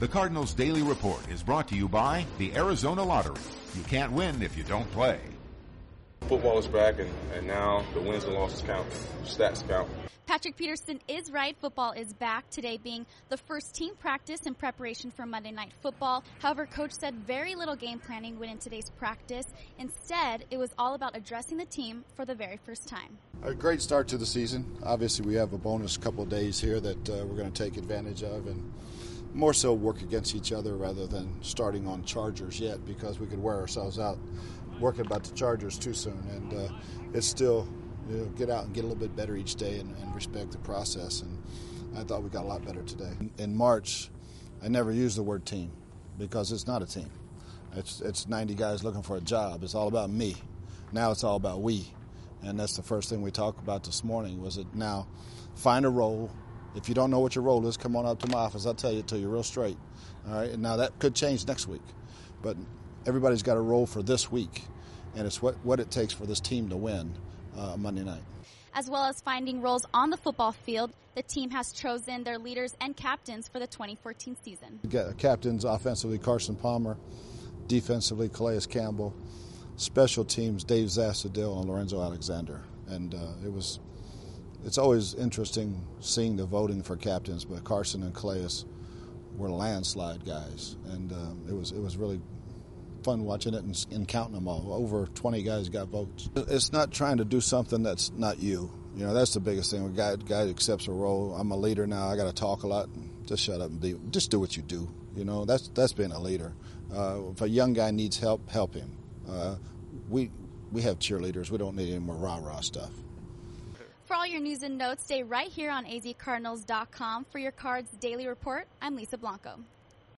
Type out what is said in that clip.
The Cardinals Daily Report is brought to you by the Arizona Lottery. You can't win if you don't play. Football is back, and now the wins and losses count. Stats count. Patrick Peterson is right. Football is back, today being the first team practice in preparation for Monday Night Football. However, Coach said very little game planning went into today's practice. Instead, it was all about addressing the team for the very first time. A great start to the season. Obviously, we have a bonus couple of days here that we're going to take advantage of, and more so work against each other rather than starting on Chargers yet, because we could wear ourselves out working about the Chargers too soon. And it's still, get out and get a little bit better each day and respect the process. And I thought we got a lot better today. In March, I never used the word team because it's not a team. It's 90 guys looking for a job. It's all about me. Now it's all about we. And that's the first thing we talked about this morning, was it now find a role. If you don't know what your role is, come on up to my office. I'll tell you till you're real straight. All right. And now that could change next week, but everybody's got a role for this week, and it's what it takes for this team to win Monday night. As well as finding roles on the football field, the team has chosen their leaders and captains for the 2014 season. Captains offensively, Carson Palmer. Defensively, Calais Campbell. Special teams, Dave Zassadil and Lorenzo Alexander. And it's always interesting seeing the voting for captains, but Carson and Calais were landslide guys, and it was really fun watching it and counting them all. Over 20 guys got votes. It's not trying to do something that's not you. That's the biggest thing. A guy accepts a role. I'm a leader now. I got to talk a lot. Just shut up and just do what you do. That's being a leader. If a young guy needs help, help him. We have cheerleaders. We don't need any more rah-rah stuff. For all your news and notes, stay right here on azcardinals.com. For your Cards Daily Report, I'm Lisa Blanco.